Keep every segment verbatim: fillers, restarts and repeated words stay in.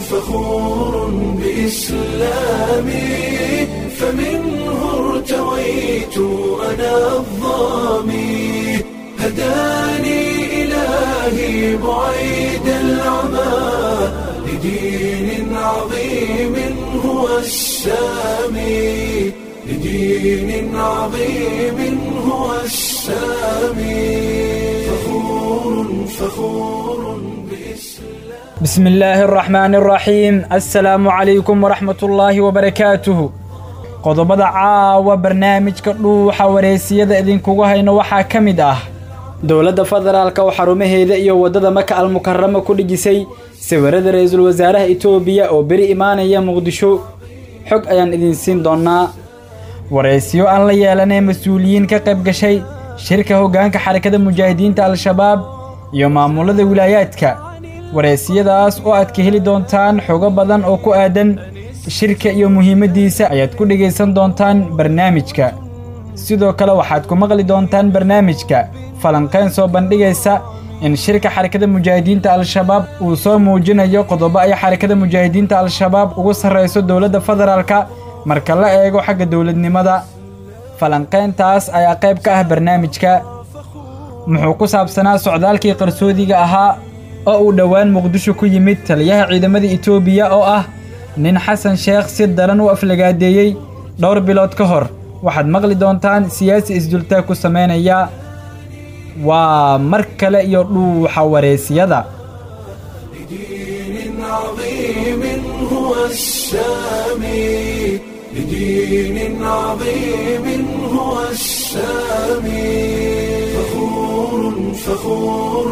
فخور بإسلامي فمنه ارتويت أنا الضامي هداني إلهي بعيد العمى لدين عظيم هو السامي لدين عظيم هو السامي فخور فخور بإسلام. بسم الله الرحمن الرحيم. السلام عليكم ورحمة الله وبركاته. qodobada caawa barnaamijka dhuuxa wareysiyada idinkugu hayno waxaa ka mid ah dowladda federaalka oo xarumaheeda iyo wadada Maka al-Mukarrama ku dhijisay sawirada ra'iisul wasaaraha Itoobiya oo bari imaanaya Muqdisho. xog ayaan idin siin doonaa. wareysiyo aan la yeelanay mas'uuliyiin ka qayb gashay shirka hoggaanka xarakada mujaahidiinta al-shabaab iyo maamulada wilaayaadka. wareysiyadaas oo aad ka heli doontaan xogo badan oo ku aadan shirka iyo muhiimadiisa ayaad ku dhageysan doontaan barnaamijka. sidoo kale waxaad ku maqli doontaan barnaamijka falanqeyn soo bandhigaysa in shirka xarakada mujaahidiinta al-shabaab uu soo muujinayo qodobo ay xarakada mujaahidiinta al-shabaab ugu sarreyso dowladda federaalka marka la eego xagga dowladnimada. falanqeyntaas ayaa qayb ka ah barnaamijka. muxuu ku saabsanaa socdaalkii qarsoodiga ahaa oo uu dhowaan Muqdisho ku yimid taliyaha ciidamada Itoobiya oo ah nin Xasan Sheekh si daran u aflagaadeeyay dhowr bilood ka hor. waxaad maqli doontaan siyaasi isdultaag ku sameynaya. waa mar kale iyo dhuuxa wareysiyada. لدين عظيم هو السامي لدين عظيم هو السامي فخور فخور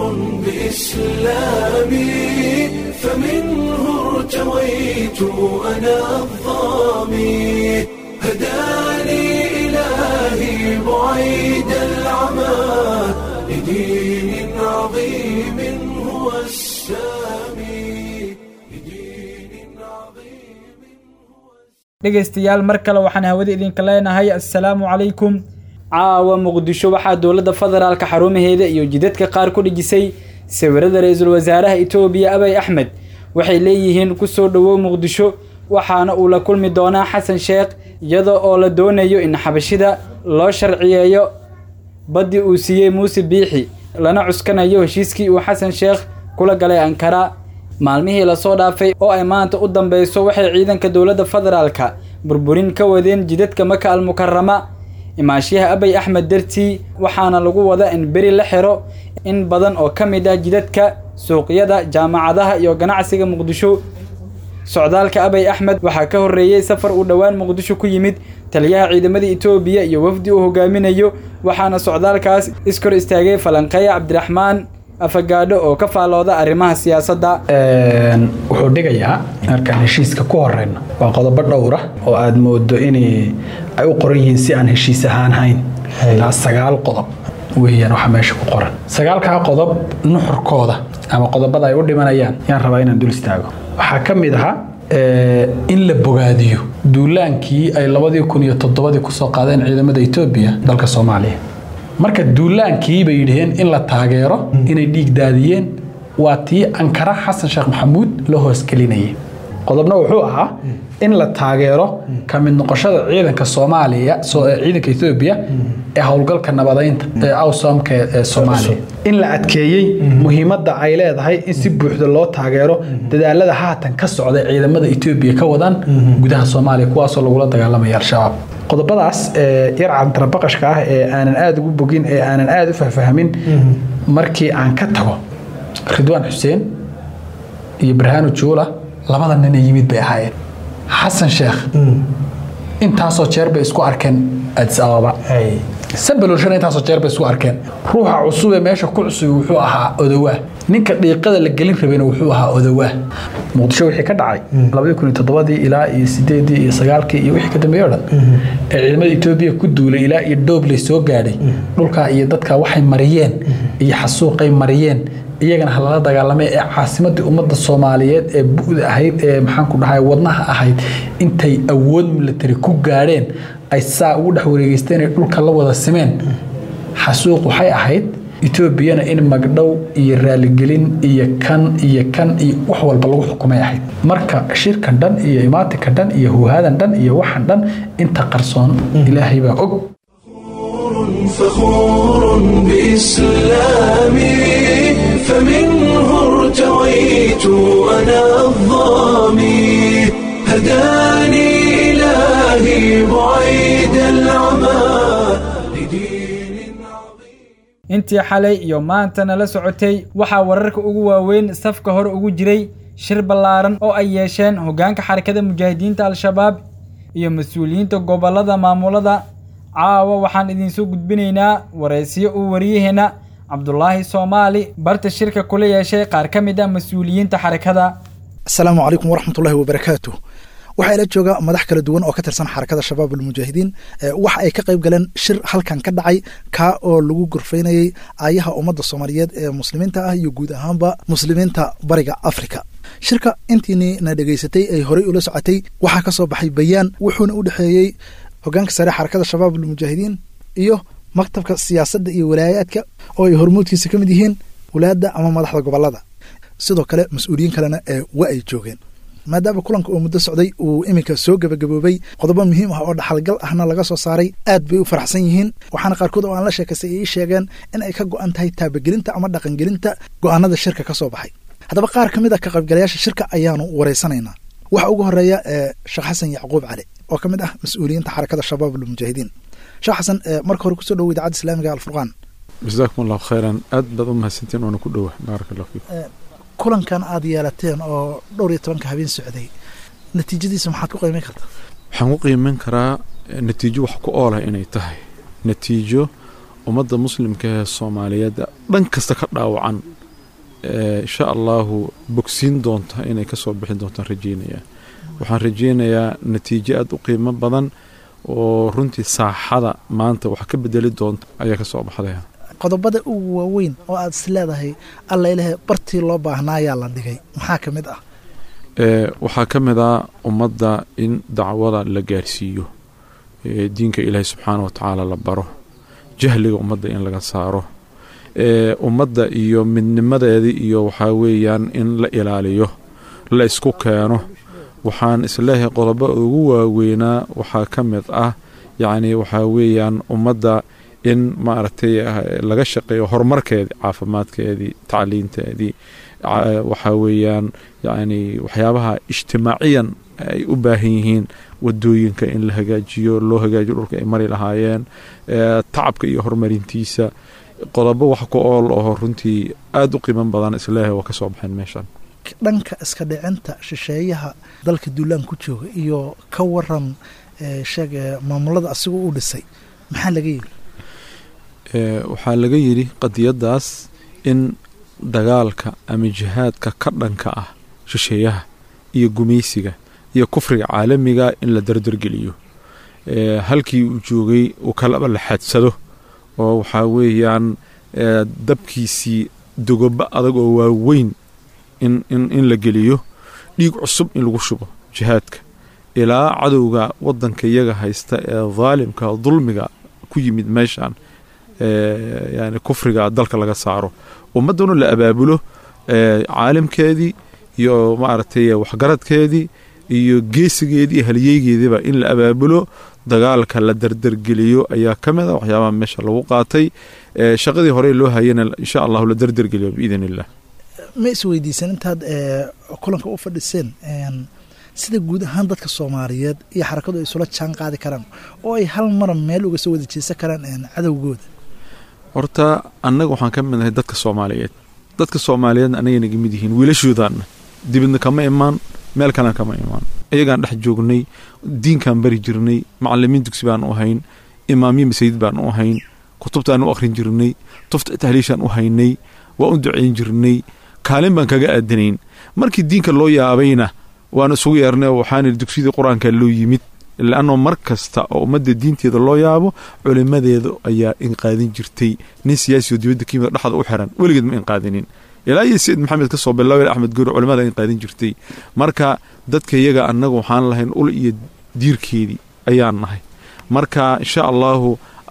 بإسلامي فمنه ارتويت أنا الضامي هداني إلهي بعيد العمى لدين عظيم هو السامي لدين عظيم هو dhegeystayaal mar kale waxaan hawada idinka leenahay assalaamu calaykum. caawa Muqdisho waxaa dowladda federaalka xarumaheeda iyo jidadka qaar ku dhijisay sawirada ra'iisul wasaaraha Itoobiya Abiy Ahmed. waxay leeyihiin ku soo dhawow Muqdisho waxaana uu la kulmi doonaa Xasan Sheekh iyadoo oo la doonayo in xabashida loo sharciyeeyo badii uu siiyay Muuse Biixi lana cuskanayo heshiiskii uu Xasan Sheekh kula galay Ankara. maalmihii la soo dhaafay oo ay maanta u dambayso waxay ciidanka dowladda federaalka burburin ka wadeen jidadka Maka al-Mukarrama imaashiyaha Abiy Ahmed dartii waxaana lagu wada in beri la xiro in badan oo ka mid ah jidadka suuqyada jaamacadaha iyo ganacsiga Muqdisho. socdaalka Abiy Ahmed waxaa ka horeeyay safar uu dhawaan Muqdisho ku yimid taliyaha ciidamada Itoobiya iyo wafdi uu hogaaminayo waxaana socdaalkaas iskor istaagay falanqeeya Cabdiraxmaan afagaadho oo ka faalooda arrimaha siyaasadda. een wuxuu dhigayaa markaan heshiiska ku horeyno waa qodobo dhowr ah oo aad moodo in ay u qoran yihiin si aan heshiis ahaan hayn ilaa sagaal qodob weeyaan waxa meesha ku qoran. sagaalka qodob nuxurkooda ama qodobada ay u dhimanayaan yaan rabaa inaan dul istaago. waxaa ka mid ah in la bogaadiyo duulaankii ay labadii kun iyo toddoba ku soo qaadeen ciidamada Itoobiya dalka Soomaaliya. marka duulaankii bay yidheen in la taageero inay dhiig daadiyeen waa tii Ankara Xasan Sheekh Maxamuud loo hoos gelinayay. qodobna wuxuu ahaa in la taageero ka mid noqoshada ciidanka Soomaaliya soo ciidanka Itoobiya ee howlgalka nabadeynta ee awsamka ee Soomaaliya. in la adkeeyay muhiimadda ay leedahay in si buuxda loo taageero dadaalada haatan ka socda ciidamada Itoobiya ka wadaan gudaha Soomaaliya kuwaas oo lagula dagaalamay al-shabaab. qodobadaas ee yar aan tarabaqashka ah ee aanan aad ugu bogin ee aanan aad u fahfahmin markii aan ka tago Ridwaan Xuseen iyo Barhaano Juula labada nin ay yimid bay ahaayeen. Xasan Sheekh intaasoo jeer bay isku arkeen Addis Ababa. سنبلوشنا أنت صار جرب سوار كان روح عصوبة ماشى كل سوي وحوها أدواه نك الدقيقة اللي جلين ربنا وحوها أدواه مقدشوا يحكي كدعي لا بيكون تضبادي إلى سديدي سجالك يوحي كده ميردا علم الإثيوبيا كدوا إلى الدوب لسوق جاري نقولك يدتك واحد مريان يحسوق مريان iyagana halala dagaalamay ee caasimadda ummadda Soomaaliyeed ee buuda ahayd ee maxaan ku dhahay wadnaha ahayd intay awood military ku gaareen ay saa ugu dhax wareegeysteen dhulka la wada simeen xasuuq waxay ahayd etoobiyana in magdhow iyo raaligelin iyo kan iyo kan iyo wax walba lagu xukumay ahayd marka shirkan dhan iyo imaatinka dhan iyo huhaadan dhan iyo waxan dhan inta qarsoon ilaahay baa og فخور بإسلامي فمنه ارتويت أنا الظامي هداني إلهي بعيد العمى لدين عظيم intii xalay iyo maantana la socotay waxaa wararka ugu waaweyn safka hore ugu jiray shir ballaaran oo ay yeesheen hoggaanka xarakada mujaahidiinta al-shabaab iyo mas'uuliyiinta gobolada maamulada caawa waxaan idin soo gudbinaynaa wareysiyo uu wariyaheena Cabdullaahi Soomaali barta shirka kula yeeshay qaar ka mid ah mas'uuliyiinta xarakada. Assalaamu calaykum waraxmatullaahi wabarakaatuh. waxaa ila jooga madax kala duwan oo ka tirsan xarakada shabaab al-mujaahidiin waxa ay ka qayb galeen shir halkan ka dhacay ka oo lagu gurfaynayay aayaha ummadda Soomaaliyeed ee muslimiinta ah iyo guud ahaanba muslimiinta bariga Afrika. shirka intiini na dhageysatay ay horay ula socotay waxa ka soo baxay bayaan wuxuuna u dhaxeeyay hoggaanka sare xarakada shabaab al-mujaahidiin iyo maktabka siyaasadda iyo walaayaadka oo ay hormuudkiisa ka mid yihiin walaada ama madaxda gobolada sidoo kale mas'uuliyiin kalena ee waa ay joogeen maadaama kulanka uu muddo socday uu iminka soo gabagaboobay qodobo muhiim ah oo dhaxalgal ahna laga soo saaray aad bay u faraxsan yihiin waxaana qaarkood oo aan la sheekaystay ay sheegeen in ay ka go'an tahay taabagelinta ama dhaqangelinta go'aanada shirka ka soo baxay haddaba qaar ka mid ah ka qaybgalayaasha shirka ayaanu wareysanaynaa waxa ugu horeeya sheekh xasan yacquub cali oo ka mid ah mas'uuliyiinta xarakada shabaab al-mujaahidiin sheekh xasan marka hore kusoo dhaweey idaacadda islaamiga al-furqaan jazakumullahu khayran aad baad u mahadsantiin oo ku dhawaah barakallahu fiik kulankan aad yeelateen oo dhowr iyo tobanka habeen socday natiijadiisa maxaad ku qiimeyn kartaa waxaan ku qiimeyn karaa natiijo wax ku ool ah inay tahay natiijo ummadda muslimka ee Soomaaliyeed dhan kasta ka dhaawacan insha Allah bogsiin doonta inay ka soo bixin doonto rajeynaya waxaan rajeynayaa natiijo aad u qiimo badan oo runtii saaxada maanta wax ka bedeli doonta ayaa ka soo baxday qodobada ugu waaweyn oo aad is leedahay alla ilaahay bartii loo baahnaayaa la dhigay maxaa ka mid ah ee waxaa ka mid ah ummadda in dacwada la gaarsiiyo ee diinka ilaahay subxaanahu wa tacaala la baro jahliga ummadda in laga saaro ee ummadda iyo midnimadeedii iyo waxaa weeyaan in la ilaaliyo la isku keeno waxaan isleeyahay qodobada ugu waaweynaa waxaa ka mid ah yacni waxaa weeyaan ummadda in maaragtay laga shaqeeyo horumarkeedii caafimaadkeedii tacliinteedii waxaa weeyaan yacni waxyaabaha ijtimaaciyan ay u baahan yihiin wadooyinka in la hagaajiyo loo hagaajiyo dhulka ay mari lahaayeen tacabka iyo horumarintiisa qodobo wax ku ool oo runtii aad u qiimo badan isleeyahay waa ka soo baxeen meeshan dhanka iska dhicinta shisheeyaha dalka duulaan ku jooga iyo ka waran sheeg maamulada asigoo u dhisay maxaa laga yiri waxaa laga yiri qadiyadaas in dagaalka ama jihaadka ka dhanka ah shisheeyaha iyo gumaysiga iyo kufriga caalamiga in la dardargeliyo halkii uu joogay uu kala la xadsado oo waxaa weeyaan dabkiisii dogoba adag oo waaweyn in in in la geliyo dhiig cusub in lagu shubo jihaadka ilaa cadowga wadanka iyaga haysta ee dhaalimka dulmiga ku yimid meeshan ee yani kufriga dalka laga saaro ummaduna la abaabulo ee caalimkeedii iyo maartay waxgaradkeedii iyo geesigeedii halyeeygeediba in la abaabulo dagaalka la dardargeliyo ayaa kamida waxyaabaha meesha lagu qaatay ee shaqadii hore loo hayana insha Allah la dardargeliyo biidinillah ma is weydiisan intaad kulanka u fadhiseen sida guud ahaan dadka Soomaaliyeed iyo xarakadu ay isula jaan qaadi karaan oo ay hal mar meel uga soo wada jeesan karaan cadawgooda horta annaga waxaan ka midnahay dadka Soomaaliyeed dadka Soomaaliyeed anaga inaga mid yihiin wiilashoodan dibadna kama imaan meel kale kama imaan ayagaan dhex joognay diinkan bari jirnay macallimiin dugsi baan u hayn imaamiin masjid baan u hayn kutubtaan u akhrin jirnay tufta tahliishan u haynay waa u duceyn jirnay kaalin baan kaga aadanayn markii diinka loo yaabayna waan isugu yeernay waxaan dugsiga quraanka loo yimid laano markasta oo ummadda diinteeda loo yaabo culimadeedu ayaa in qaadin jirtay nin siyaasi oo dibadda kiimada dhaxda u xiran weligeed ma in qaadinin ilaa iyo Said Maxamed ka soo bilaaway Axmed Guur culimada in qaadin jirtay marka dadka iyaga annagu waxaan lahayn ul iyo diirkeedii ayaan nahay marka insha Allah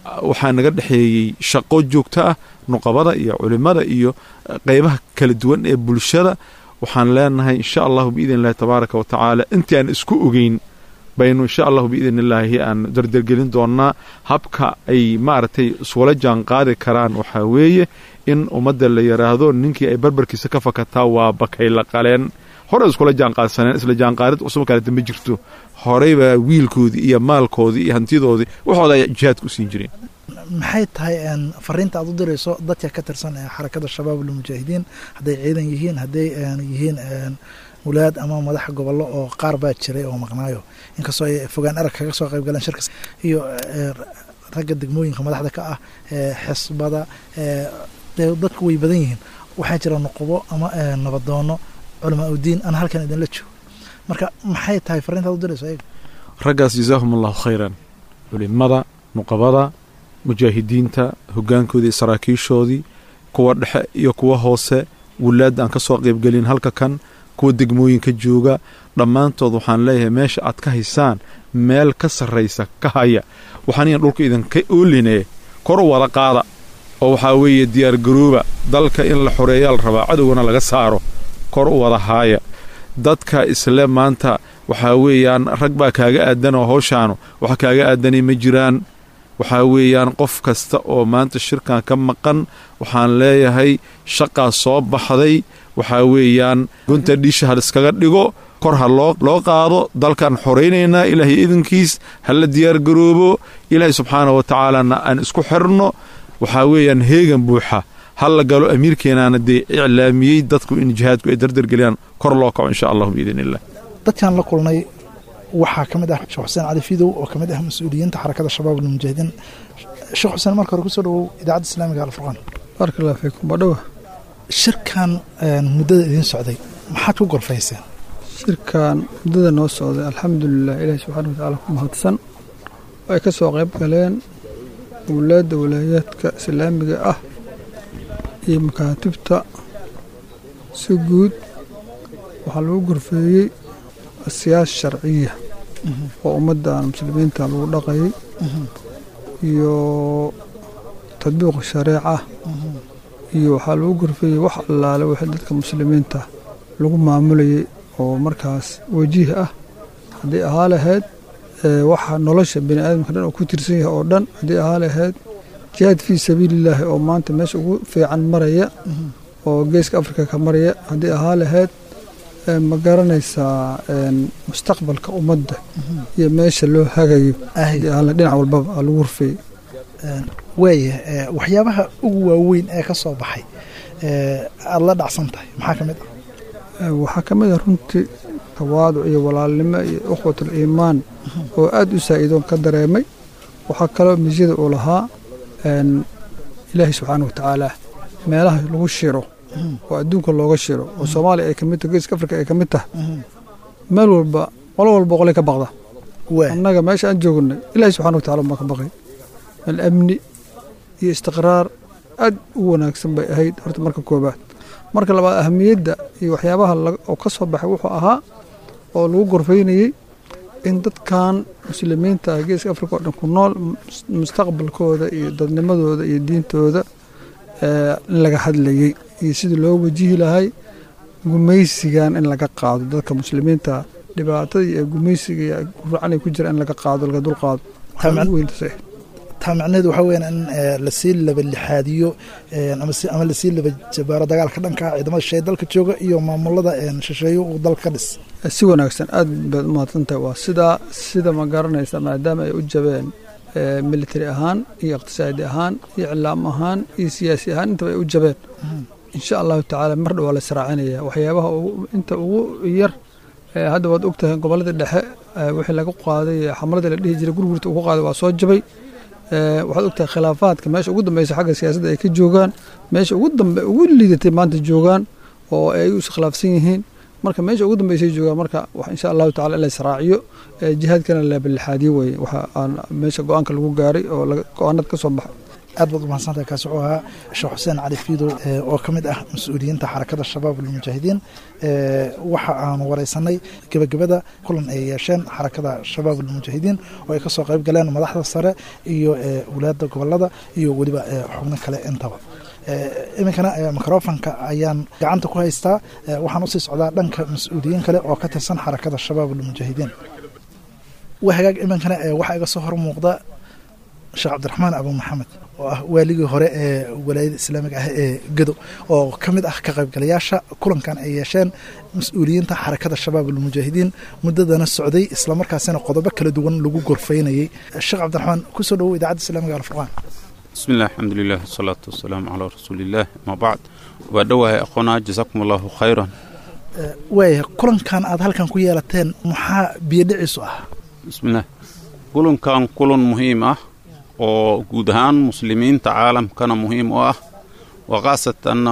waxaa naga dhexeeyey shaqo joogto ah nuqabada iyo culimada iyo qaybaha kala duwan ee bulshada waxaan leenahay insha allahu biidn illahi tabaaraka wa tacaala intii aan isku ogeyn baynu insha allahu biidn illaahi aan dardargelin doonnaa habka ay maaragtay isula jaan qaadi karaan waxaa weeye in ummadda la yidhaahdo ninkii ay barbarkiisa ka fakataa waa bakay la qaleen hore iskula jaanqaadsaneen isla jaanqaadid cusub kale dambe jirto horeyba wiilkoodii iyo maalkoodii iyo hantidoodii waxooda ay jihaadka u siin jireen maxay tahay fariinta aad u dirayso dadka ka tirsan ee xarakada shabaab almujaahidiin hadday ciidan yihiin hadday yihiin walaad ama madax gobollo oo qaar baa jiray oo maqnaayo inkastoo ay fogaan arag kaga soo qayb galeen shirkas iyo ragga degmooyinka madaxda ka ah xisbada dadku way badan yihiin waxaa jira nuqubo ama nabadoono culamaa udiin aan halkan idinla joogo marka maxay tahay fariintaad u dirayso ayaga raggaas jazaahum allahu khayran culimada nuqabada mujaahidiinta hoggaankoodii iyo saraakiishoodii kuwa dhexe iyo kuwa hoose wulaadda aan ka soo qaybgelin halka kan kuwa degmooyinka jooga dhammaantood waxaan leeyahay meesha aad ka haysaan meel ka sarraysa ka haya waxaan iyan dhulka idinka oolinee kor u wada qaada oo waxaa weeye diyaar garooba dalka in la xoreeyaa la rabaa cadowgana laga saaro kor u wada haaya dadka isle maanta waxaa weeyaan rag baa kaaga aadan oo hawshaanu waxa kaaga aadanay ma jiraan waxaa weeyaan qof kasta oo maanta shirkan ka maqan waxaan leeyahay shaqaa soo baxday waxaa weeyaan gunta dhiisha hal iskaga dhigo kor ha loo loo qaado dalkan xoraynaynaa ilaahay idinkiis ha la diyaar garoobo ilaahay subxaanahu wa tacaalana aan isku xirno waxaa weeyaan heegan buuxa hal la galo amiirkeenaana dee iclaamiyey dadku in jihaadku ay dardargeliyaan kor loo kaco insha allahu biidn illah dadkaan la kulnay waxaa ka mid ah sheekh xuseen cali fidow oo ka mid ah mas-uuliyiinta xarakada shabaab almujaahidiin sheekh xuseen marka hore kusoo dhawow idaacadda islaamiga alfurqaan baaraka allah fiikum badhowa shirkan muddada idiin socday maxaad ku gorfayseen shirkan muddada noo socday alxamdulilah ilaahi subxaana wa tacaala ku mahadsan oo ay ka soo qayb galeen wulaadda walaayaadka islaamiga ah iyo makaatibta si guud waxaa lagu gorfeeyey asiyaasa sharciya oo ummaddan muslimiinta lagu dhaqayay iyo tadbiiqu shareeca iyo waxaa lagu gorfeeyey wax allaale wixii dadka muslimiinta lagu maamulayay oo markaas wajiih ah haddii ahaa lahayd waxa nolosha bini aadamka dhan oo ku tirsan yahay oo dhan haddii ahaa lahayd jihaad fii sabiilillaahi oo maanta meesha ugu fiican maraya oo geeska afrika ka maraya haddii ahaa lahayd ma garanaysaa mustaqbalka ummadda iyo meesha loo hagayo dhinac walbaba lagu horfeeyey waaya waxyaabaha ugu waaweyn ee ka soo baxay aada la dhacsan tahay maxaa ka mid ah waxaa ka mid ah runtii tawaaduc iyo walaalnimo iyo ukhwatul iimaan oo aad u saa'iidoon ka dareemay waxaa kaloo misyada uu lahaa ilaahay subxaana wa tacaala meelaha lagu shiro oo adduunka looga shiro oo soomaaliya ay ka mid tahay geeska afrika ay ka mid tahay meel walba qolo walba qolay ka baqda annaga meesha aan joognay ilaahay subxana wa tacala baa ka baqay alamni iyo istiqraar aad u wanaagsan bay ahayd horta marka koobaad marka labaad ahamiyadda iyo waxyaabaha oo ka soo baxay wuxuu ahaa oo lagu gorfaynayey in dadkan muslimiinta ah geeska afrika oo dhan ku nool mustaqbalkooda iyo dadnimadooda iyo diintooda in laga hadlayey iyo sidii loo wajihi lahay gumaysigan in laga qaado dadka muslimiinta dhibaatada iyo gumaysiga iyo gurcan ay ku jira in laga qaado laga dul qaado taa macnaheedu waxaa weyaan in lasii laba lixaadiyo ama lasii laba jabaaro dagaalka dhanka ciidamada shisheeye dalka jooga iyo maamulada shisheeyo uu dalka ka dhis si wanaagsan aad baad u mahadsan tahay waa sidaa sida ma garanaysa maadaama ay u jabeen military ahaan iyo iqtisaadi ahaan iyo iclaam ahaan iyo siyaasi ahaan intaba ay u jabeen insha allahu tacaala mar dhow waa la israacinaya waxyaabaha inta ugu yar hadda waad ogtahay gobolada dhexe wixii laga qaaday xamlada la dhihi jiray gurgurta ugu qaaday waa soo jabay waxaad ogtahay khilaafaadka meesha ugu dambeysa xagga siyaasadda ay ka joogaan meesha ugu dambe ugu liidatay maanta joogaan oo ay is khilaafsan yihiin marka meesha ugu dambeysay joogaan marka insha allahu tacala in la israaciyo jihaadkana la balixaadiyo weye waxa aan meesha go-aanka lagu gaaray oo go-aanad ka soo baxay aad baad umahadsantahay. kaasi wuxuu ahaa sheekh xuseen cali fiidow oo ka mid ah mas-uuliyiinta xarakada shabaab almujaahidiin. waxa aanu wareysanay gebagabada kulan ay yeesheen xarakada shabaab almujaahidiin oo ay kasoo qayb galeen madaxda sare iyo walaada gobolada iyo weliba xubno kale intaba. iminkana microfonka ayaan gacanta ku haystaa. waxaan usii socdaa dhanka mas-uuliyiin kale oo ka tirsan xarakada shabaab almujaahidiin. waa hagaag iminkana waxaa iga soo hor muuqda sheekh cabdiraxmaan abu maxamed oo ah waaligii hore ee walaayada islaamiga ah ee Gedo oo ka mid ah ka qaybgalayaasha kulankan ay yeesheen mas-uuliyiinta xarakada shabaab almujaahidiin muddadana socday isla markaasina qodobo kala duwan lagu gorfaynayay. sheekh cabdiraxmaan ku soo dhawow idaacadda islaamiga alfurqaan. بسم الله الحمد لله والصلاة والسلام على رسول الله ما بعد وبدوها أخونا جزاكم الله خيرا. واي كلن كان أد هل كان كويا لتين محا بيدعسوا. بسم الله كلن كان كلن مهم أه وجودهان مسلمين تعالم كان مهم أه وقاصة أن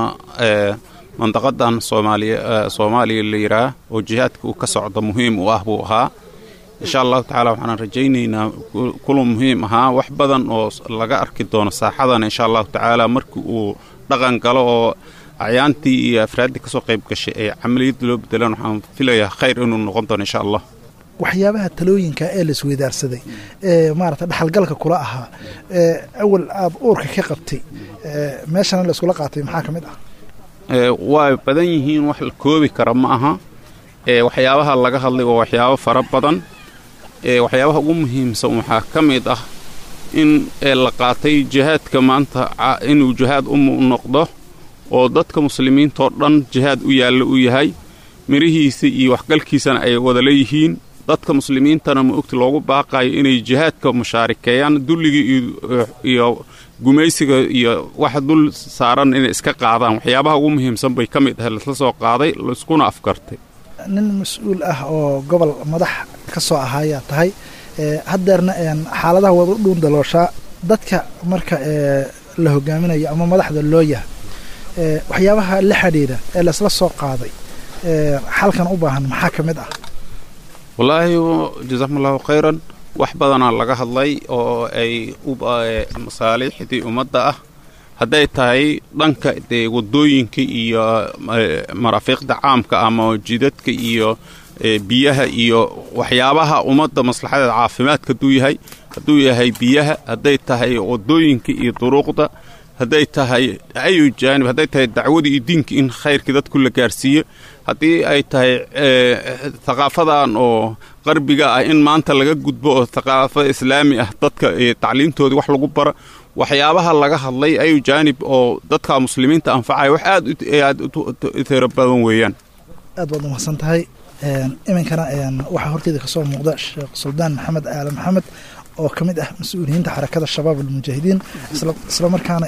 منطقة صومالي صومالي اللي يراه وجهات كسعد مهم وأهبوها إن شاء الله تعالى وحنا رجينا كل مهم ها وحبذا لقى أركضون صاحدا إن شاء الله تعالى مركو دقن قالوا عيانتي أفراد كسوق يبقى عملية دلوب دلنا وحنا فيلا خير إنه نقطن إن شاء الله. waxyaabaha talooyinka ee la isweydaarsaday ee maarata dhaxalgalka kula ahaa ee awal aad uurka ka qabtay ee meeshana la isku la qaatay maxaa kamid ah ee way badan yihiin wax la koobi karo ma aha ee waxyaabaha laga hadlay waa waxyaabo fara badan ee waxyaabaha ugu muhiimsan waxa kamid ah in la qaatay jihaadka maanta inuu jihaad u noqdo oo dadka muslimiinta oo dhan jihaad u yaalo u yahay mirihiisa iyo waxgalkiisana ay wada leeyihiin dadka muslimiintana ma ogti loogu baaqayo inay jihaadka mushaarikeeyaan dulliga iyo gumaysiga iyo wax dul saaran inay iska qaadaan waxyaabaha ugu muhiimsan bay ka mid ah la soo qaaday la iskuna afkartay. nin mas'uul ah oo gobol madax ka soo ahaaya tahay haddeerna xaaladaha wada u dhuun dalooshaa dadka marka la hogaaminayo ama madaxda loo yahay waxyaabaha la xidhiidha ee la isla soo qaaday xalkan u baahan maxaa ka mid ah. والله جزاكم الله خيرا وحبذنا لغا هدلي oo ay u masaalixdii umada ah haday tahay dhanka wadooyinka iyo marafiiqda caamka ama jidadka iyo biyaha iyo waxyaabaha umada maslaxada caafimaadka duu yahay haduu yahay biyaha haday tahay wadooyinka iyo duruqda haday tahay ayu jaanib haday tahay dacwada iyo diinka in khayrka dadku la gaarsiiyo hadii ay tahay thaqaafadan oo qarbiga ah in maanta laga gudbo oo thaqaafo islaami ah dadka tacliintooda wax lagu baro waxyaabaha laga hadlay ayu jaanib oo dadka muslimiinta anfacay wax aad aad tiro badan weeyaan. aad baad umahsan tahay. iminkana waxa horteeda ka soo muuqda sheekh Suldaan Maxamed Aala Maxamed oo ka mid ah mas-uuliyiinta xarakada shabaab almujaahidiin isla markaana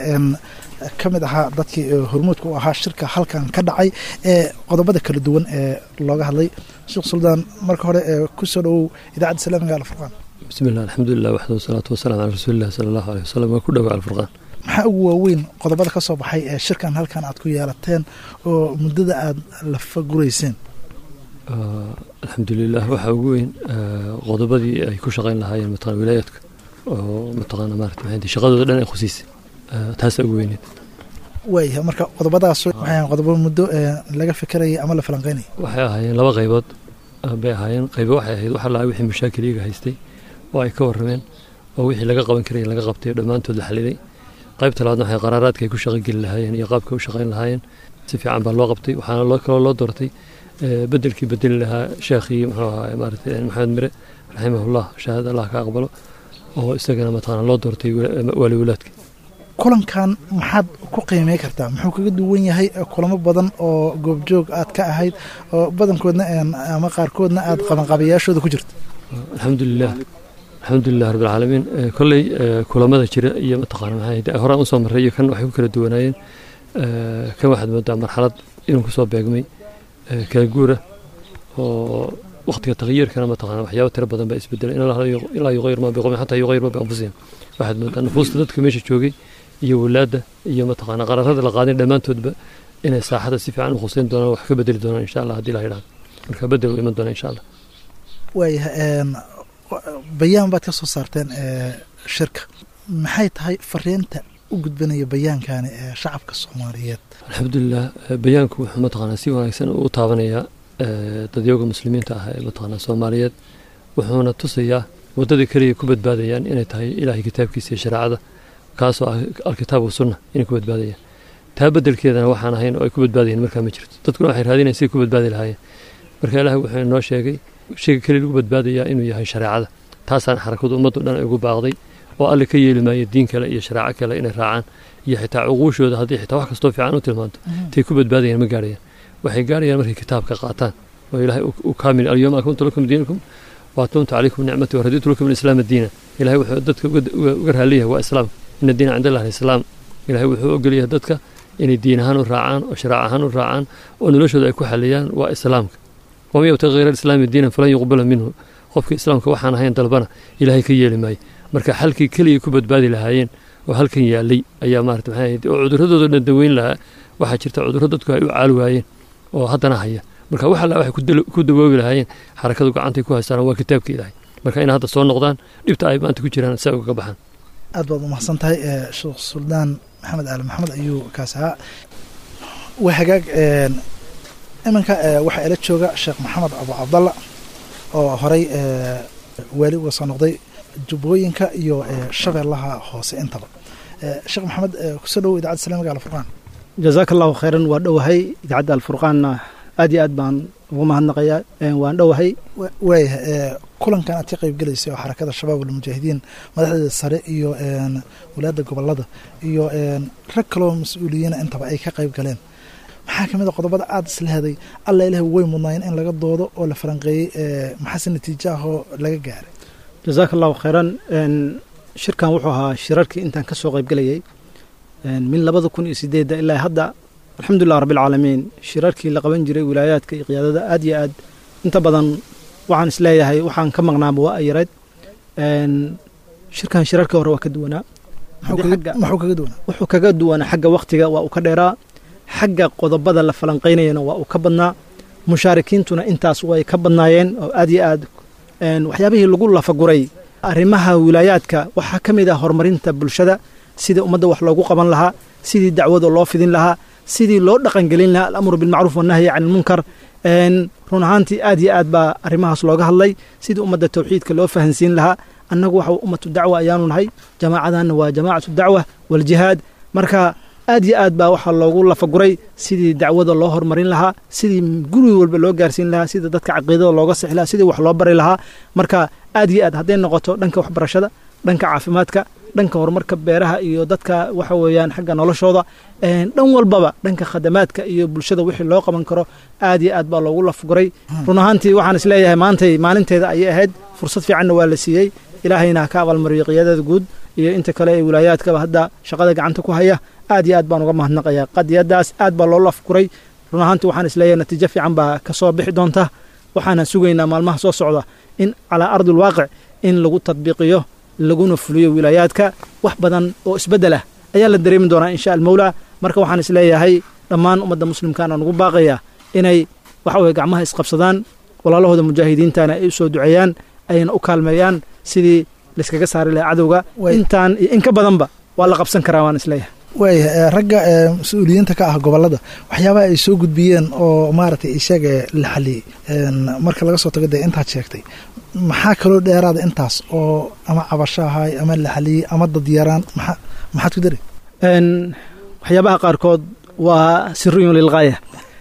ka mid ahaa dadkii hormuudka u ahaa shirka halkan ka dhacay ee qodobada kala duwan ee looga hadlay. sheekh Suldaan marka hore ku soo dhawow idaacadda islaamiga alfurqaan. بسم الله الحمد لله وحده والصلاة والسلام على رسول الله صلى الله عليه وسلم وكل دواء الفرقان. maxaa ugu waaweyn qodobada ka soo baxay ee shirkan halkan aad ku yeelateen oo muddada aad la fagurayseen. الحمد لله waxa ugu weyn qodobadii ay ku shaqeyn lahaayeen mataqaan wilaayadka oo mataqaan maartay maxay shaqadooda dhan ay khusiisay taas ugu weyn. way marka qodobadaas waxay qodobo muddo laga fikiray ama la falanqeynay waxay ahaayeen laba qaybood bay ahaayeen qayb waxay ahayd waxa la wixii mashaakiliga haystay oo ay ka warrameen oo wixii laga qaban karay laga qabtay dhamaantood la xalilay qaybta labaadna waxay qaraaraadka ay ku shaqeyn lahaayeen iyo qaabka u shaqeyn lahaayeen si fiican baa loo qabtay waxaana loo kala loo doortay bedelkii bedel lahaa sheekhi muxuu ahaa maartay maxamed mire raximahullah shahaada allah ka aqbalo oo isagana mataqaan loo doortay wali walaadka. kulankan maxaad ku qiimeey kartaa muxuu kaga duwan yahay kulamo badan oo goobjoog aad ka ahayd oo badankoodna ama qaarkoodna aad qabanqaabiyaashooda ku jirto. alxamdulilah alxamdulilah rabbil caalamiin kolley kulamada jira iyo mataqaan maxay horaan usoo marray iyo kan waxay ku kala duwanaayeen kan waxaad moodaa marxalad inuu kusoo beegmay kala guura oo waqtiga tagyiirkana mataqaan waxyaabo tiro badan baa isbedelay in ilaa yuqayir ma biqowmin xataa yuqayir ma bianfusihim waxaad moodaa nufuusta dadka meesha joogay iyo walaada iyo mataqaan qaraarada la qaadin dhammaantoodba inay saaxada si fiican u khuseyn doonaan wax ka bedeli doonaan insha allah haddii la yidhaahdo marka bedel u iman doona insha allah. waayahay bayaan baad ka soo saarteen shirka maxay tahay fariinta u gudbinaya bayaankaani ee shacabka soomaaliyeed alxamdulilah bayaanku wuxuu mataqaanaa si wanaagsan u taabanayaa dadyooga muslimiinta ah ee mataqaanaa soomaaliyeed wuxuuna tusayaa waddada keliya ku badbaadayaan inay tahay ilaahay kitaabkiisa iyo shareecada kaasoo ah alkitaab wasunna inay ku badbaadayaan taa beddelkeedana waxaan ahayn oo ay ku badbaadayeen markaa ma jirto dadkuna waxay raadinayaan siday ku badbaadi lahaayeen marka ilaahay wuxuu inoo sheegay shayga keliya lagu badbaadayaa inuu yahay shareecada taasaan xarakadu ummaddu dhan ay ugu baaqday oo alle ka yeeli maayo diin kale iyo shareeco kale inay raacaan iyo xitaa cuquushooda haddii xitaa wax kastoo fiican u tilmaanto tay ku badbaadayaan ma gaarayaan waxay gaarayaan markay kitaabka qaataan oo ilaahay uu kaamil alyawma akmaltu lakum diinakum wa atmamtu calaykum nicmatii wa raditu lakum alislaama diina ilaahay wuxuu dadka uga raaliyahay waa islaamka ina diina cinda allahi alislaam ilaahay wuxuu ogolyahay dadka inay diin ahaan u raacaan oo shareec ahaan u raacaan oo noloshooda ay ku xaliyaan waa islaamka waman yabtaqi ghayra alislaami diinan falan yuqbala minhu qofka islaamka waxaan ahayn dalbana ilaahay ka yeeli maayo marka halkii keliya ku badbaadi lahaayeen oo halkan yaalay ayaa maarata maxay ahayd oo cudurradooda dhan daweyn lahaa waxaa jirta cudurro dadku ay u caali waayeen oo haddana haya marka wax alla waxay ku dawoobi lahaayeen xarakadu gacantay ku haystaan waa kitaabka ilaahay marka inay hadda soo noqdaan dhibta ay maanta ku jiraan si ay uga baxaan aad baad umahadsan tahay sheekh suldaan maxamed aali maxamed ayuu kaas ahaa waa hagaag iminka waxaa ila jooga sheekh maxamed abu cabdalla oo horey waali uga soo noqday jubbooyinka iyo shabeellaha hoose intaba sheekh maxamed kusoo dhowow idaacadda islamiga alfurqaan jazaaka allahu khayran waa dhowahay idaacadda alfurqaanna aad iyo aad baan ugu mahadnaqayaa waan dhowahay waayahay kulankan aad ka qayb gelaysay oo xarakada shabaab almujaahidiin madaxdeeda sare iyo walaadda gobolada iyo rag kaloo mas-uuliyiina intaba ay ka qayb galeen maxaa ka mid a qodobada aada isleheday alla ilaah way mudnaayeen in laga doodo oo la falanqeeyey maxaase natiijo ah oo laga gaaray jazaaka allahu khayran shirkan wuxuu ahaa shirarkii intaan ka soo qayb gelayay min labada kun iyo sideedda ilaa hadda alxamdulilah rabbilcaalamiin shirarkii la qaban jiray wilaayaadka iyo qiyaadada aad iyo aad inta badan waxaan isleeyahay waxaan ka maqnaaba waa ayareed shirkan shirarkii hore waa ka duwanaa muxuu kaga duwanaa wuxuu kaga duwanaa xagga waktiga waa uu ka dheeraa xagga qodobada la falanqaynayana waa uu ka badnaa mushaarikiintuna intaas way ka badnaayeen oo aad iyo aad waxyaabihii lagu lafaguray arrimaha wilaayaadka waxaa ka mid ah horumarinta bulshada sidii ummadda wax loogu qaban lahaa sidii dacwada loo fidin lahaa sidii loo dhaqangelin lahaa alamru bilmacruuf wannahyi can ilmunkar run ahaantii aad iyo aad baa arrimahaas looga hadlay sidii ummadda tawxiidka loo fahansiin lahaa annagu waxa ummatu dacwa ayaanu nahay jamaacadanna waa jamaacatu dacwa waljihaad marka aad iyo aad baa waxaa loogu lafaguray sidii dacwada loo horumarin lahaa sidii guri walba loo gaarsiin lahaa sida dadka caqiidada looga sixi lahaa sidii wax loo bari lahaa marka aad iyo aad hadday noqoto dhanka waxbarashada dhanka caafimaadka dhanka horumarka beeraha iyo dadka waxa weeyaan xagga noloshooda dhan walbaba dhanka khadamaadka iyo bulshada wixii loo qaban karo aad iyo aad baa loogu lafaguray run ahaantii waxaan isleeyahay maantay maalinteeda ayay ahayd fursad fiicanna waa la siiyey ilaahayna ha ka abaalmariyo qiyaadada guud iyo inta kale ee wilaayaadkaba hadda shaqada gacanta ku haya aad iyo aad baan uga mahadnaqayaa qadiyadaas aad baa loo lafguray run ahaantii waxaan isleeyahay natiijo fiican baa ka soo bixi doonta waxaana sugaynaa maalmaha soo socda in calaa ardi alwaaqic in lagu tadbiiqiyo laguna fuliyo wilaayaadka wax badan oo isbeddel ah ayaa la dareemi doonaa insha almawlaa marka waxaan isleeyahay dhammaan ummadda muslimkaana nugu baaqayaa inay waxa weye gacmaha isqabsadaan walaalahooda mujaahidiintana ay u soo duceeyaan ayna u kaalmeeyaan sidii layskaga saari lahaa cadowga intaan iyo in ka badanba waa la qabsan karaa waan isleeyahay waaya ragga mas-uuliyiinta ka ah gobolada waxyaabaha ay soo gudbiyeen oo maaragtay isaga la xaliyey marka laga soo tago dee intaad sheegtay maxaa kaloo dheeraada intaas oo ama cabasho ahaay ama la xaliyey ama dadyaraan maa maxaad ku dari waxyaabaha qaarkood waa siriyun lilgaaya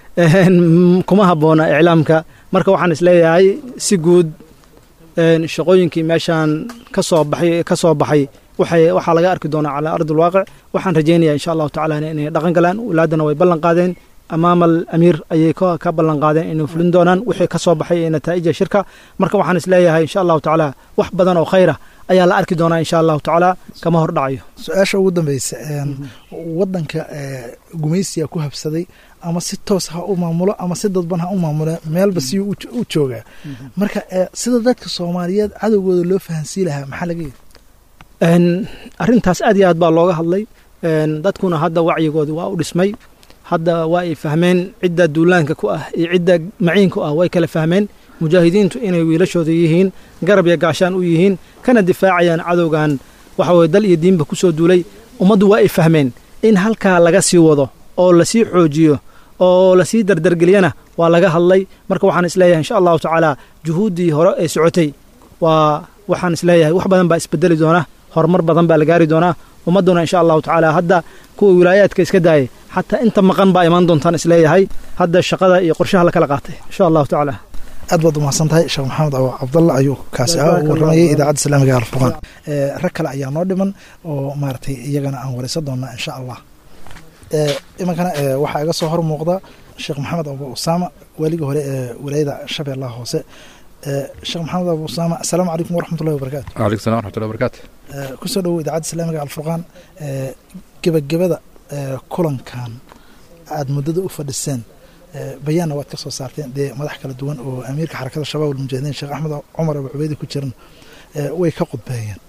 kuma habboona iclaamka marka waxaan isleeyahay si guud shaqooyinkii meeshaan ka soo baxay ka soo baxay waxaa laga arki doonaa calaa ardi alwaaqic waxaan rajaynayaa insha allahu tacala inay dhaqan galaan walaadana way ballan qaadeen amaama alamiir ayay ka ballan qaadeen inay fulin doonaan wixii ka soo baxay ee nataa'ija shirka marka waxaan isleeyahay insha allahu tacaala wax badan oo khayra ayaa la arki doonaa insha allahu tacaala kama hor dhacayo su-aasha ugu dambeysa waddanka gumaysiga ku habsaday ama si toos ha u maamulo ama si dadban ha u maamulo meelba si u joogaa marka sida dadka soomaaliyeed cadowgooda loo fahansii lahaa maxaa laga yidhi arrintaas aad iyo aad baa looga hadlay dadkuna hadda wacyigoodi waa u dhismay hadda waa ay fahmeen cidda duulaanka ku ah iyo cidda maciin ku ah way kala fahmeen mujaahidiintu inay wiilashooda yihiin garab iyo gaashaan u yihiin kana difaacayaan cadowgan waxa weye dal iyo diinba ku soo duulay ummaddu waa ay fahmeen in halkaa laga sii wado oo lasii xoojiyo oo lasii dardargeliyana waa laga hadlay marka waxaan isleeyahay insha allahu tacaala juhuuddii hore ee socotay waa waxaan isleeyahay wax badan baa isbedeli doona horumar badan baa la gaari doonaa ummadduna insha allahu tacaala hadda kuwa wilaayaadka iska daayay xataa inta maqan baa imaan doontaan isleeyahay hadda shaqada iyo qorshaha la kala qaatay insha allahu tacaala aad baad umahadsan tahay sheekh maxamed abu cabdalla ayuu kaasi ah u warramayay idaacadda islaamiga alfurqaan rag kale ayaa noo dhiman oo maaragtay iyagana aan waraysan doonaa insha allah imankana waxaa iga soo hor muuqda sheekh maxamed abu usaama waaligii hore ee walaayada shabeellaha hoose sheekh maxamed abu usaama assalaamu calaykum waraxmatullahi wabarakaatu waalaikum salam waraxmatullahi wabarakaatu kusoo dhowow idaacadda islaamiga alfurqaan gebagabada kulankan aada muddada u fadhiseen bayaanna waad ka soo saarteen dee madax kala duwan oo amiirka xarakada shabaab almujaahidiin sheekh axmed cumar abu cubeyd ku jiran way ka qudbeeyeen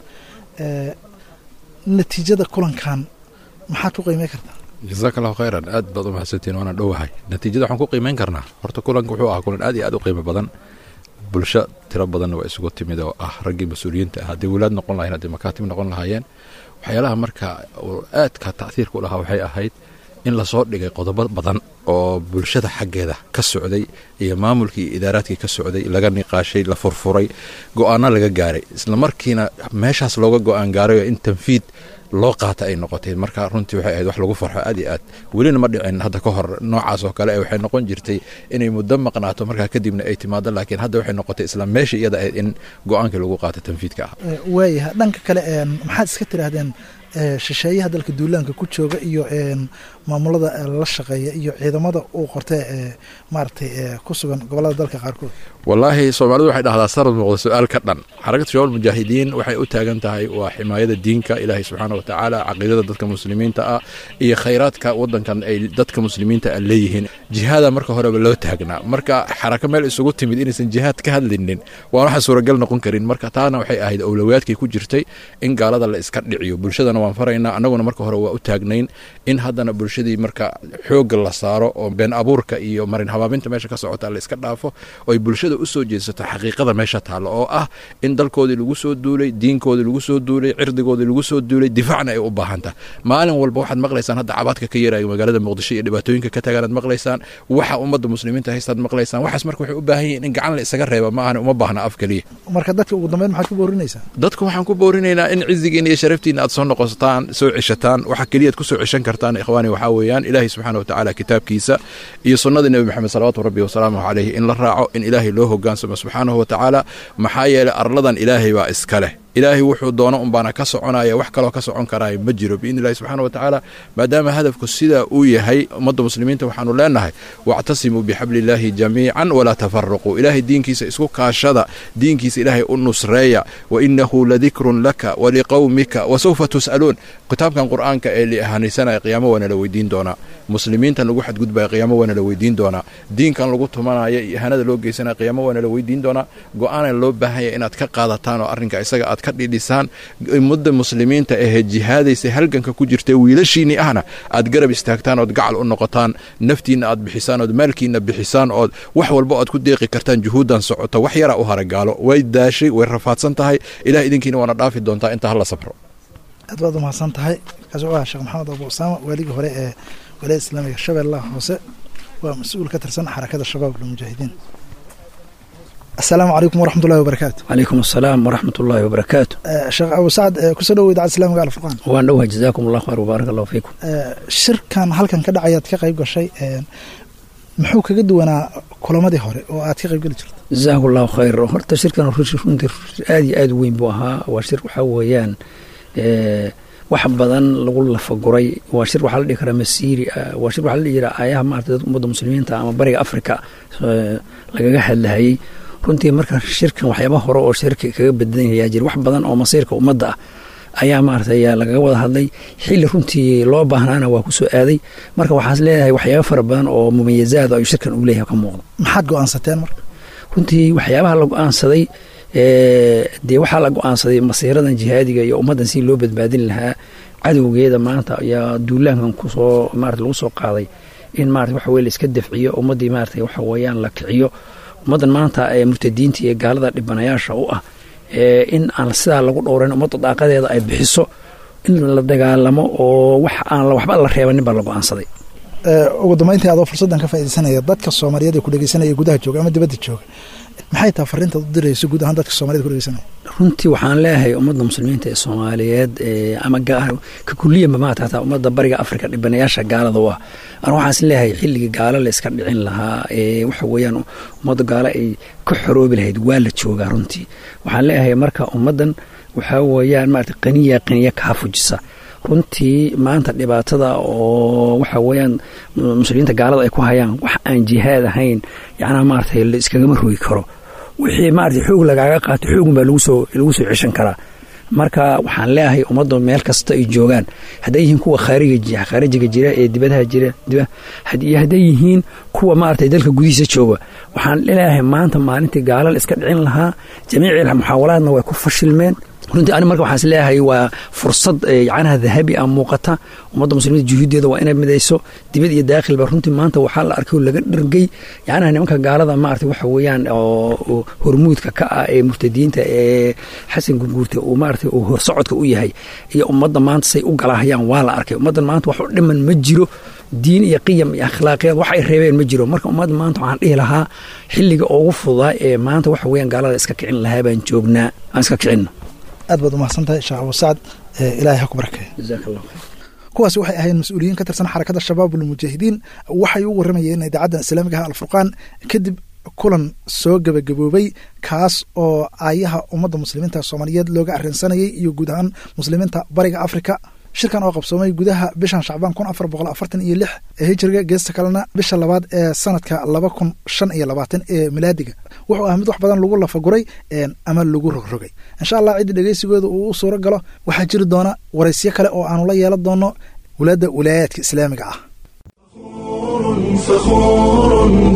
natiijada kulankan maxaad ku qiimeyn kartaa jazaaka allahu khayran aad baad u mahadsantiin waana dhowahay natiijada waxaan ku qiimeyn karnaa horta kulanka wuxuu ahaa kulan aad iyo aad u qiimo badan bulsho tiro badanna waa isugu timid oo ah raggii mas-uuliyiinta ah haddii walaad noqon lahayen haddii makaatib noqon lahaayeen waxyaalaha marka aadka tacsiirka u lahaa waxay ahayd in lasoo dhigay qodobo badan oo bulshada xaggeeda ka socday iyo maamulkii iyo idaaraadkii ka socday laga niqaashay la furfuray go-aanno laga gaaray isla markiina meeshaas looga go-aan gaarayo in tanfiid loo qaata ay noqotay marka runtii waxay ahayd wax lagu farxo aad iyo aad welina ma dhicin hadda ka hor noocaas oo kale waxay noqon jirtay inay muddo maqnaato markaa kadibna ay timaado laakiin hadda waxay noqotay isla meesha iyada ahayd in go-aankii lagu qaato tanfiidka ah waayaha dhanka kale maxaad iska tiraahdeen shisheeyaha dalka duulaanka ku jooga iyo maamulada la shaqeeya iyo ciidamada uu qortay maaragtay ku sugan gobolada dalka qaarkood wallaahi soomaalidu waxay dhahdaa sarad muuqda su-aal ka dhan xarakada shabaab mujaahidiin waxay u taagan tahay waa ximaayada diinka ilaahay subxaana wa tacaala caqiidada dadka muslimiinta ah iyo khayraadka wadankan ay dadka muslimiinta ah leeyihiin jihaada marka horeba loo taagnaa marka xarako meel isugu timid inaysan jihaad ka hadlinin waan waxaan suuragal noqon karin marka taana waxay ahayd awlawaadkii ku jirtay in gaalada la iska dhiciyo bulshadana waan faraynaa annaguna marka hore waa u taagnayn in haddana bulshadii marka xoogga la saaro oo been abuurka iyo marin habaabinta meesha ka socota la iska dhaafo oo ay bulshada u soo jeedsato xaqiiqada meesha taalo oo ah in dalkoodii lagu soo duulay diinkoodii lagu soo duulay cirdigoodii lagu soo duulay difaacna ay u baahan tahay maalin walba waxaad maqlaysaan hadda cabaadka ka yeeraya magaalada muqdisho iyo dhibaatooyinka ka tagaanaad maqlaysaan waxa ummadda muslimiinta haystaad maqlaysaan waxaas marka waxay u baahan yihiin in gacan la isaga reeba ma ahana uma baahna af keliya marka dadka ugu dambeyn maxaad ku boorinaysaa dadka waxaan ku boorinaynaa in cizigiina iyo sharaftiina aad soo noqosataan soo ceshataan waxa keliyaad ku soo ceshan kartaan ikhwaani waxaa weeyaan ilaahay subxaana wa tacaala kitaabkiisa iyo sunnadii nebi maxamed salawaatu rabbi wasalaamuhu calayhi in la raaco in ilaahay loo hogaansamo subxaanahu wa tacaala maxaa yeelay arladan ilaahay baa iska leh ilaahay wuxuu doono unbaana ka soconaya wax kaloo ka socon karaayo ma jiro biidni illahi subxana wa tacaala maadaama hadafku sidaa uu yahay ummadda muslimiinta waxaanu leenahay wactasimuu bixabliillaahi jamiican walaa tafaraquu ilaahay diinkiisa isku kaashada diinkiisa ilaahay u nusreeya wa inahu ladikrun laka waliqowmika wasawfa tus'aluun kitaabkan qur'aanka ee liahanaysanaya qiyaamo waana la weydiin doonaa muslimiintan lagu xadgudbaya qiyaamo waana la weydiin doonaa diinkan lagu tumanaya iyo ihanada loo geysanaya qiyaamo waana la weydiin doonaa go-aana loo baahanya inaad ka qaadataan oo arrinka isaga aad ka dhidhisaan ummadda muslimiinta ahee jihaadaysa halganka ku jirta wiilashiinii ahna aad garab istaagtaan ood gacal u noqotaan naftiinna aad bixisaan ood maalkiinna bixisaan ood wax walba aad ku deeqi kartaan juhuuddan socoto wax yaraa u haragaalo way daashay way rafaadsan tahay ilaah idinkiina waana dhaafi doontaa intaa hala sabro aad baad u mahadsan tahay kaas oo ah sheekh maxamed abu usaama waaligii hore ee walaayada islaamiga shabeellaha hoose waa mas-uul ka tirsan xarakada shabaab almujaahidiin السلام عليكم ورحمة الله وبركاته. عليكم السلام ورحمة الله وبركاته. شيخ أبو سعد كسر إذاعة الإسلام قال الفرقان. وأنا جزاكم الله خير وبارك الله فيكم. شركان هل كان كذا عياد كقريب شيء محوك جد وأنا كل ما ده هري وأتي قريب قلت. جزاك الله خير. هرت شركة نخرج شنطر آدي آد وين بوها وشركة حويان wax badan lagu lafaguray waa shir waxa la dhigi karaa masiiri waa shir waxa la dhigi karaa ayaha maartay ummadda muslimiinta ama bariga Afrika lagaga hadlayay runtii marka shirkan waxyaabo hore oo shirka kaga bedelan yahay jir wax badan oo masiirka ummadda ah ayaa maartay laga wada hadlay xilli runtii loo baahnaana waa ku soo aaday marka waxaas leeyahay waxyaabo fara badan oo mumayizaad ay shirkan u leeyahay ka muuqda maxaad go'aansateen marka runtii waxyaabaha la go'aansaday ee dee waxaa la go'aansaday masiiradan jihaadiga iyo ummaddan si loo badbaadin lahaa cadowgeeda maanta ayaa duulaankan ku soo maartay lagu soo qaaday in maartay waxa weeye la iska dafciyo ummaddii maartay waxa weeyaan la kiciyo ummaddan maanta ee murtadiinta iyo gaalada dhibanayaasha u ah ee in aan sidaa lagu dhowrayn ummadda daaqadeeda ay bixiso in la dagaalamo oo wax aan waxba la reebanin baa la go'aansaday. ugu dambeyntii adoo fursaddan ka faa'iidaysanaya dadka Soomaaliyeed ee ku dhageysanaya gudaha jooga ama dibadda jooga maxay tahay fariinta u dirayso guud ahaan dadka Soomaaliyeed ku dhageysanaya? runtii waxaan leeyahay ummadda muslimiinta ee Soomaaliyeed ama ka kulliyan ma taata ummadda bariga Afrika dhibanayaasha gaalada waa aan waxaas leeyahay xilliga gaala la iska dhicin lahaa ee waxa weeyaan ummadda gaala ay ka xoroobi lahayd waa la joogaa runtii. waxaan leeyahay marka ummaddan waxa weeyaan maartay qaniya qaniya ka fujisa runtii maanta dhibaatada oo waxa weeyaan muslimiinta gaalada ay ku hayaan wax aan jihaad ahayn yacni maartay la iskaga marooyi karo wixii maartay xoog lagaaga qaato xoog baa lagu soo lagu soo cishan karaa. marka waxaan leeyahay ummadda meel kasta ay joogaan hadday yihiin kuwa khaarijiga khaarijiga jira ee dibadaha jira diba hadday yihiin kuwa maartay dalka gudihiisa jooga waxaan leeyahay maanta maalintii gaalada iska dhicin lahaa jamiici muxaawalaadna way ku fashilmeen. runtii ani marka waxaan leeyahay waa fursad yacnaha dahabi ah muuqata ummadda muslimiinta juhuudeeda waa inay midayso dibad iyo daaqil ba runtii maanta waxaa la arkay laga dhargay yacnaha nimanka gaalada maartay waxa weeyaan oo hormuudka ka ah ee murtadiinta ee xasan gurguurta uu maartay uu horsocodka u yahay iyo ummadda maanta say u galahayaan waa la arkay ummaddan maanta wax u dhiman ma jiro diin iyo qiyam iyo akhlaaqiyad wax ay reebeen ma jiro. marka ummadda maanta waxaan dhihi lahaa xilliga ugu fududaa ee maanta waxa weeyaan gaalada iska kicin lahaa baan joognaa aan iska kicinno. aad baad umahadsantahay sheekh Abu Sacad ilaahay ha ku barakeeyo. jazakallahu khayr. kuwaas waxay ahayn mas'uuliyiin ka tirsan xarakada shabaabul mujaahidiin waxay u waramayeen idaacadda islaamiga ah Al-Furqaan kadib kulan soo gabagaboobay kaas oo aayaha ummadda muslimiinta Soomaaliyeed looga arrinsanayay iyo guud ahaan muslimiinta bariga Afrika. shirkan oo qabsoomay gudaha bishan Shacbaan kun afar boqol afartan iyo lix ee hijriga geesta kalena bisha labaad ee sanadka laba kun shan iyo labaatan ee milaadiga wuxuu ahaa mid wax badan lagu lafaguray ama lagu rogrogay. insha Allah cid dhageysigooda uu u suuro galo waxaa jiri doona waraysiyo kale oo aanu la yeelan doono walaada wilaayadka islaamiga ah. فخور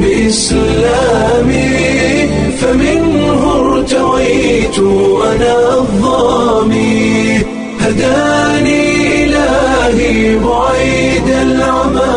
بإسلامي فمنه ارتويت أنا الضامي هداني إلهي بعيد العمى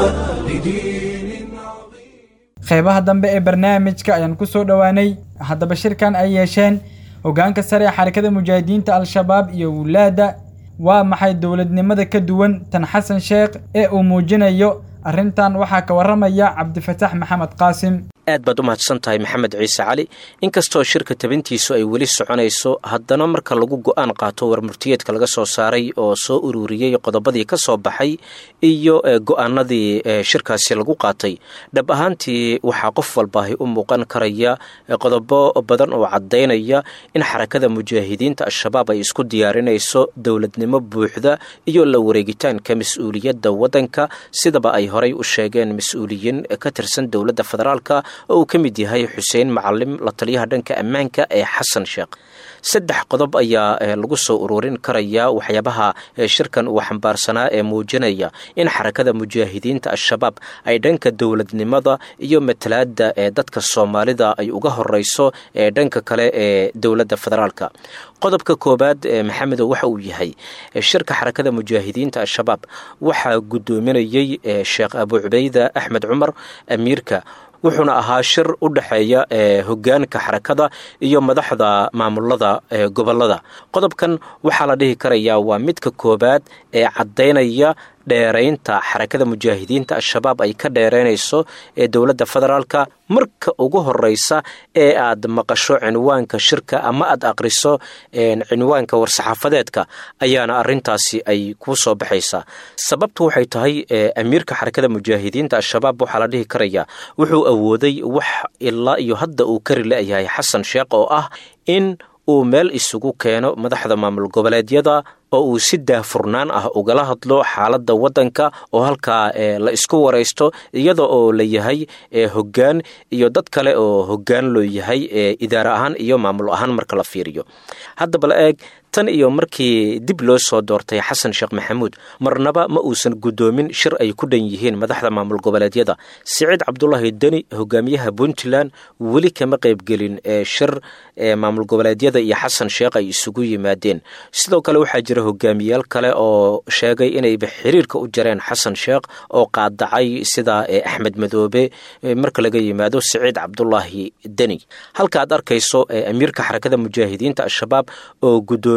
لدين عظيم. qeybaha dambe ee barnaamijka ayaan ku soo dhowaanay haddaba shirkan ay yeesheen hoggaanka sare ee xarakada mujaahidiinta al-shabaab iyo wulaada waa maxay dowladnimada ka duwan tan xasan sheekh ee uu muujinayo arrintan waxaa ka waramaya cabdifataax maxamed qaasim. aad baad u mahadsan tahay maxamed ciise cali inkastoo shirka tabintiisu ay weli soconayso haddana marka lagu go'aan qaato warmurtiyeedka laga soo saaray oo soo ururiyey qodobadii ka soo baxay iyo go'aanadii shirkaasi lagu qaatay dhab ahaantii waxaa qof walbaahi u muuqan karaya qodobo badan oo caddaynaya in xarakada mujaahidiinta al-shabaab ay isku diyaarinayso dowladnimo buuxda iyo la wareegitaanka mas-uuliyadda waddanka sidaba ay horay u sheegeen mas-uuliyiin ka tirsan dowladda federaalka oo uu ka mid yahay xuseen macalim la taliyaha dhanka ammaanka ee xasan sheekh. saddex qodob ayaa lagu soo ururin karaya waxyaabaha shirkan uu xambaarsanaa ee muujinaya in xarakada mujaahidiinta al-shabaab ay dhanka dowladnimada iyo matalaadda ee dadka Soomaalida ay uga horeyso ee dhanka kale ee dowladda federaalka. qodobka koobaad maxamed waxa uu yahay shirka xarakada mujaahidiinta al-shabaab waxaa gudoominayay Sheekh Abu Ubayda Ahmed Umar amiirka wuxuuna ahaa shir u dhaxeeya hoggaanka xarakada iyo madaxda maamulada gobolada. qodobkan waxaa la dhihi karayaa waa midka koobaad ee caddaynaya dheeraynta xarakada mujaahidiinta al-shabaab ay ka dheeraynayso ee dowladda federaalka marka ugu horeysa ee aad maqasho cinwaanka shirka ama aad aqriso cinwaanka war-saxaafadeedka ayaana arrintaasi ay ku soo baxaysaa. sababtu waxay tahay amiirka xarakada mujaahidiinta al-shabaab waxaa la dhihi karayaa wuxuu awooday wax ilaa iyo hadda uu kari leeyahay xasan sheekh oo ah in uu meel isugu keeno madaxda maamul goboleedyada oo uu si daahfurnaan ah ugala hadlo xaaladda waddanka oo halkaa la isku waraysto iyada oo la yahay hoggaan iyo dad kale oo hoggaan loo yahay idaara ahaan iyo maamul ahaan marka la fiiriyo. haddaba la eeg tan iyo markii dib loo soo doortay xasan sheekh maxamuud marnaba ma uusan gudoomin shir ay ku dhan yihiin madaxda maamul goboleedyada. Siciid Cabdullaahi Deni hogaamiyaha Puntland weli kama qaybgelin shir maamul goboleedyada iyo xasan sheekh ay isugu yimaadeen. sidoo kale waxaa jira hogaamiyaal kale oo sheegay inay xiriirka u jareen xasan sheekh oo qaadacay sida Axmed Madoobe marka laga yimaado Siciid Cabdullaahi Deni. halka aad arkayso amiirka xarakada mujaahidiinta al-shabaab oo gudoomin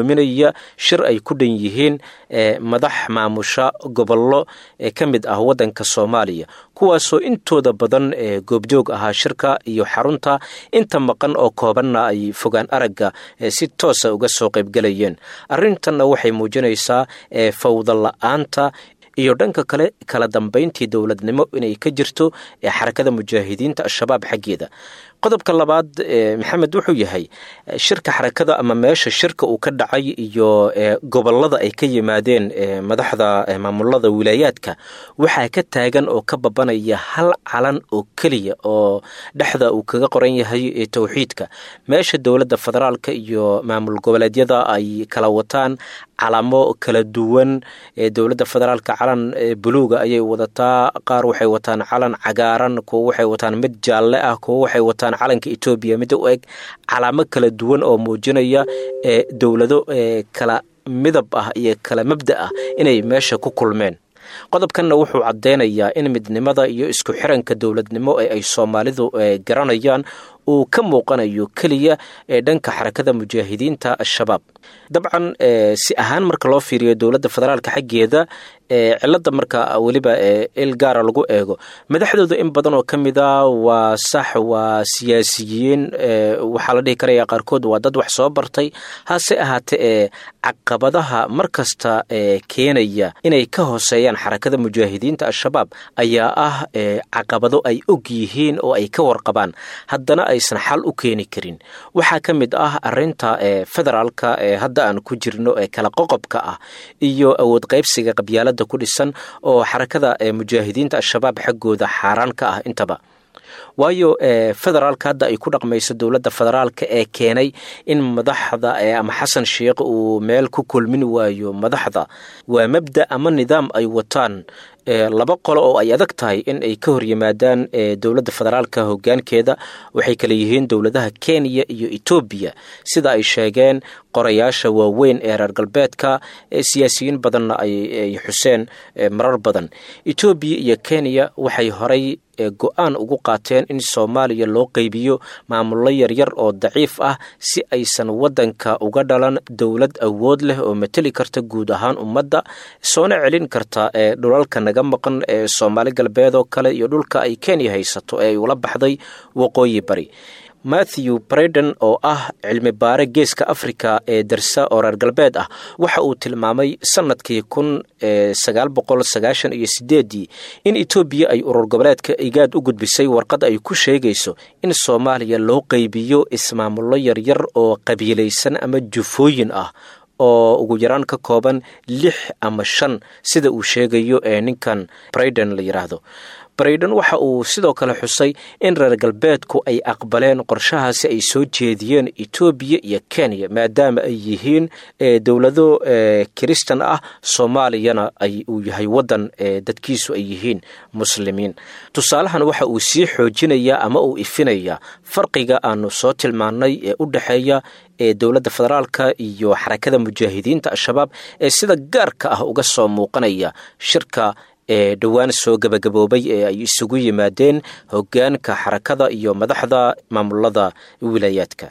guddoominaya shir ay ku dhan yihiin madax maamusha gobollo ka mid ah waddanka soomaaliya kuwaasoo intooda badan goobjoog ahaa shirka iyo xarunta inta maqan oo koobanna ay fogaan aragga si toosa uga soo qaybgalayeen arrintanna waxay muujinaysaa fawda la'aanta iyo dhanka kale kala dambayntii dowladnimo inay ka jirto xarakada mujaahidiinta al-shabaab xaggeeda qodobka labaad maxamed wuxuu yahay shirka xarakada ama meesha shirka uu ka dhacay iyo gobolada ay ka yimaadeen madaxda maamulada wilaayaadka waxaa ka taagan oo ka babanaya hal calan oo keliya oo dhexda uu kaga qoran yahay tawxiidka meesha dowladda federaalka iyo maamul goboleedyada ay kala wataan calamo kala duwan dowladda federaalka calan buluuga ayay wadataa qaar waxay wataan calan cagaaran kuwa waxay wataan mid jaalle ah kuwa waxay wataan calanka Ethiopia mid u eg calamo kala duwan oo muujinaya dowlado kala midab ah iyo kala mabda ah inay meesha ku kulmeen qodobkanna wuxuu cadeynayaa in midnimada iyo isku xiranka dowladnimo ee ay Soomaalidu garanayaan uu ka muuqanayo kaliya ee dhanka xarakada mujaahidiinta al-shabaab dabcan si ahaan marka loo fiiriyo dowladda federaalka xaggeeda cilada marka waliba il gaar lagu eego madaxdooda in badan oo kamida waa sax waa siyaasiyiin waxa la dhihi karaa qaarkood waa dad wax soo bartay hase ahaatee caqabadaha markasta keenaya inay ka hooseeyaan xarakada mujaahidiinta al-shabaab ayaa ah caqabado ay og yihiin oo ay ka warqabaan haddana aysan xal u keeni karin waxa kamid ah arinta federaalka hadda aan ku jirno ee kala qoqobka ah iyo awood qaybsiga qabyaalada ku dhisan oo xarakada mujaahidiinta al-shabaab xaggooda xaaraan ka ah intaba waayo federaalka hadda ay ku dhaqmayso dowladda federaalka ee keenay in madaxda ama xasan sheekh uu meel ku kulmin waayo madaxda waa mabda ama nidaam ay wataan laba qolo oo ay adag tahay in ay ka hor yimaadaan dowladda federaalka hoggaankeeda waxay kala yihiin dowladaha Kenya iyo Ethiopia sida ay sheegeen qorayaasha waaweyn ee reer galbeedka siyaasiyiin badan ay xuseen marar badan Ethiopia iyo Kenya waxay horay go'aan ugu qaateen in Soomaaliya loo qaybiyo maamullo yaryar oo daciif ah si aysan wadanka uga dhalan dowlad awood leh oo matali karta guud ahaan ummadda soona celin karta ee dhulalka naga maqan ee Soomaali galbeed oo kale iyo dhulka ay Kenya haysato ee ula baxday waqooyi bari Matthew Braden oo ah cilmi baare geeska Afrika ee darsa oo reer galbeed ah waxa uu tilmaamay sanadkii kun sagaal boqol sagaashan iyo sideed in Ethiopia ay urur goboleedka igaad u gudbisay warqad ay ku sheegayso in Soomaaliya loo qaybiyo ismaamullo yaryar oo qabiilaysan ama jufooyin ah oo ugu yaraan ka kooban lix ama shan sida uu sheegayo ee ninkan Braden la yiraahdo Braden waxa uu sidoo kale xusay in reer galbeedku ay aqbaleen qorshahaasi ay soo jeediyeen Ethiopia iyo Kenya maadaama ay yihiin dowlado Kristan ah Soomaaliyana ay uu yahay wadan dadkiisu ay yihiin muslimiin tusaalahan waxa uu sii xoojinayaa ama uu ifinayaa farqiga aanu soo tilmaanay ee u dhaxeeya ee dowladda federaalka iyo xarakada mujaahidiinta al-shabaab ee sida gaarka ah uga soo muuqanaya shirka ee dhawaan soo gabagaboobay ee ay isugu yimaadeen hoggaanka xarakada iyo madaxda maamulada wilayaadka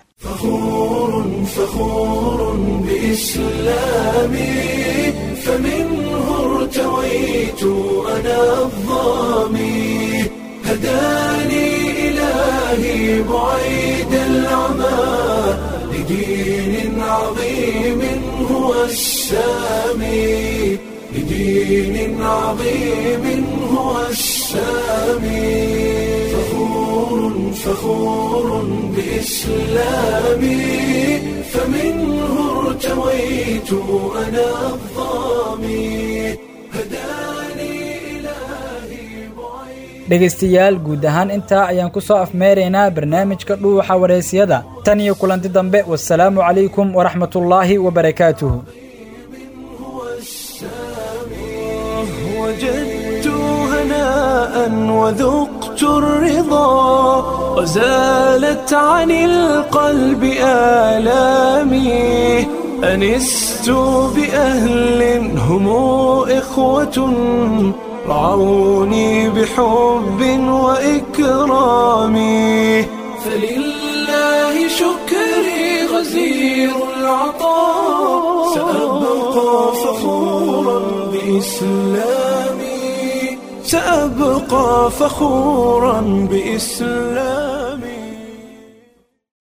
فخور فخور بإسلامي فمنه ارتويت أنا الظامي هداني إلهي بعيد العمى لدين عظيم هو السامي لدين عظيم هو السامي فخور فخور بإسلامي فمنه ارتويت أنا الظامي هداني إلهي بعيد dhegaystayaal guud ahaan intaa ayaan ku soo afmeeraynaa barnaamijka dhuuxa wareysiyada tan iyo kulanti dambe wassalaamu calaykum waraxmatullaahi wabarakaatuhu وجدت هناء وذقت الرضا وزالت عن القلب آلامي أنست بأهل هم إخوة رعوني بحب وإكرام فلله شكري غزير العطاء سأبقى فخورا بإسلامي سأبقى فخورا بإسلامي